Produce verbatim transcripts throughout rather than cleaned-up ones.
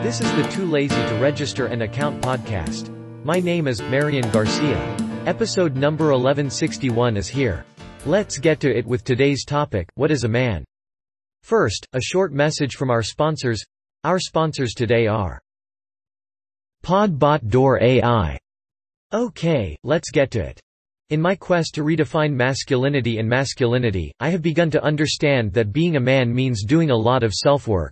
This is the Too Lazy to Register an Account podcast. My name is Marian Garcia. Episode number eleven sixty-one is here. Let's get to it with today's topic, what is a man? First, a short message from our sponsors. Our sponsors today are Podbot Door A I. Okay, let's get to it. In my quest to redefine masculinity and masculinity, I have begun to understand that being a man means doing a lot of self-work.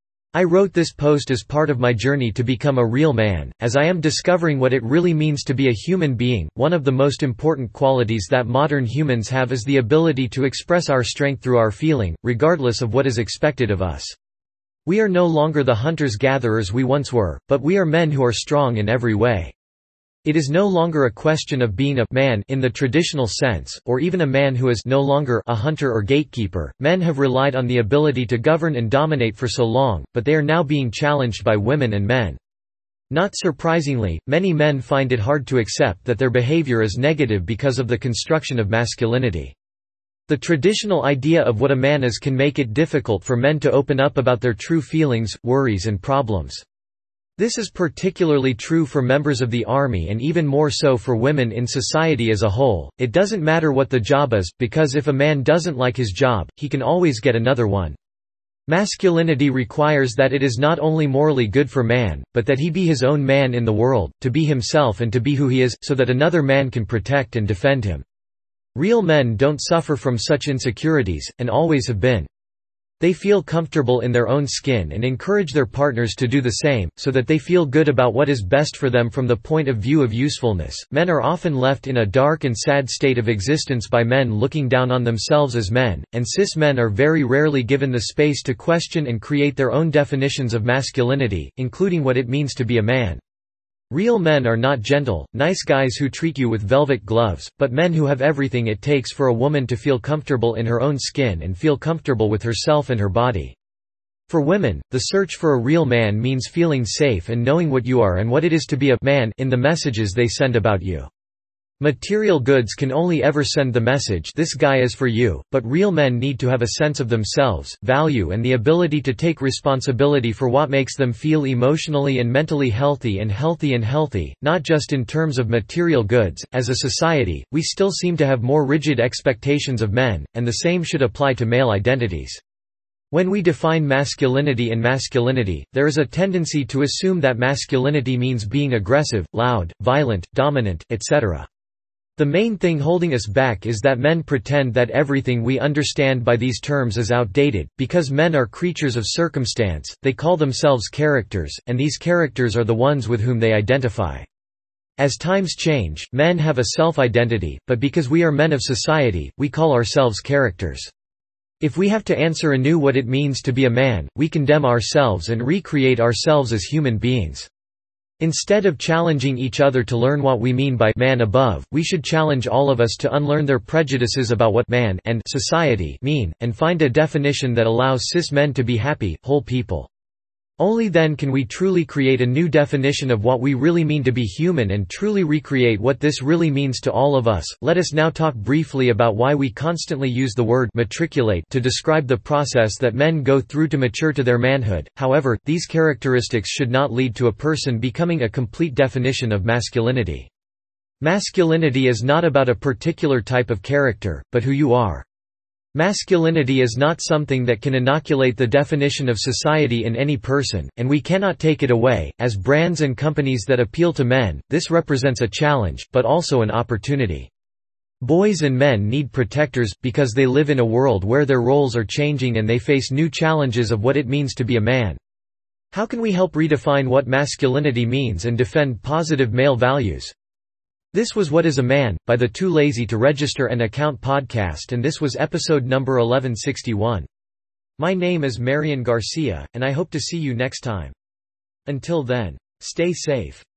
I wrote this post as part of my journey to become a real man, as I am discovering what it really means to be a human being. One of the most important qualities that modern humans have is the ability to express our strength through our feeling, regardless of what is expected of us. We are no longer the hunters-gatherers we once were, but we are men who are strong in every way. It is no longer a question of being a man in the traditional sense, or even a man who is no longer a hunter or gatekeeper. Men have relied on the ability to govern and dominate for so long, but they are now being challenged by women and men. Not surprisingly, many men find it hard to accept that their behavior is negative because of the construction of masculinity. The traditional idea of what a man is can make it difficult for men to open up about their true feelings, worries and problems. This is particularly true for members of the army and even more so for women in society as a whole. It doesn't matter what the job is, because if a man doesn't like his job, he can always get another one. Masculinity requires that it is not only morally good for man, but that he be his own man in the world, to be himself and to be who he is, so that another man can protect and defend him. Real men don't suffer from such insecurities, and always have been. They feel comfortable in their own skin and encourage their partners to do the same, so that they feel good about what is best for them from the point of view of usefulness. Men are often left in a dark and sad state of existence by men looking down on themselves as men, and cis men are very rarely given the space to question and create their own definitions of masculinity, including what it means to be a man. Real men are not gentle, nice guys who treat you with velvet gloves, but men who have everything it takes for a woman to feel comfortable in her own skin and feel comfortable with herself and her body. For women, the search for a real man means feeling safe and knowing what you are and what it is to be a man in the messages they send about you. Material goods can only ever send the message, "This guy is for you," but real men need to have a sense of themselves, value and the ability to take responsibility for what makes them feel emotionally and mentally healthy and healthy and healthy, not just in terms of material goods. As a society, we still seem to have more rigid expectations of men, and the same should apply to male identities. When we define masculinity and masculinity, there is a tendency to assume that masculinity means being aggressive, loud, violent, dominant, et cetera. The main thing holding us back is that men pretend that everything we understand by these terms is outdated. Because men are creatures of circumstance, they call themselves characters, and these characters are the ones with whom they identify. As times change, men have a self-identity, but because we are men of society, we call ourselves characters. If we have to answer anew what it means to be a man, we condemn ourselves and recreate ourselves as human beings. Instead of challenging each other to learn what we mean by man above, we should challenge all of us to unlearn their prejudices about what man and society mean, and find a definition that allows cis men to be happy, whole people. Only then can we truly create a new definition of what we really mean to be human and truly recreate what this really means to all of us. Let us now talk briefly about why we constantly use the word matriculate to describe the process that men go through to mature to their manhood. However, these characteristics should not lead to a person becoming a complete definition of masculinity. Masculinity is not about a particular type of character, but who you are. Masculinity is not something that can inoculate the definition of society in any person, and we cannot take it away. As brands and companies that appeal to men, this represents a challenge, but also an opportunity. Boys and men need protectors, because they live in a world where their roles are changing and they face new challenges of what it means to be a man. How can we help redefine what masculinity means and defend positive male values? This was What is a Man? By the Too Lazy to Register an Account podcast, and this was episode number eleven sixty-one. My name is Marian Garcia, and I hope to see you next time. Until then, stay safe.